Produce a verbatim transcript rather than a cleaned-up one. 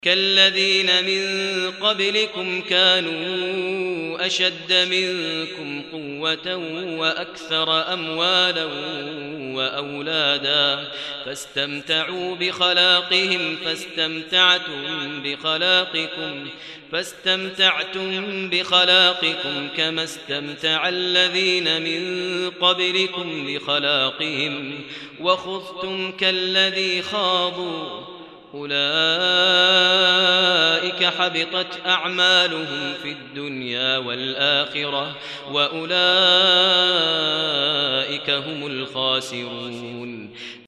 كالذين من قبلكم كانوا أشد منكم قوة وأكثر أموالا وأولادا فاستمتعوا بخلاقهم فاستمتعتم بخلاقكم فاستمتعتم بخلاقكم كما استمتع الذين من قبلكم بخلاقهم وخذتم كالذي خاضوا أولئك حبطت أعمالهم في الدنيا والآخرة وأولئك هم الخاسرون.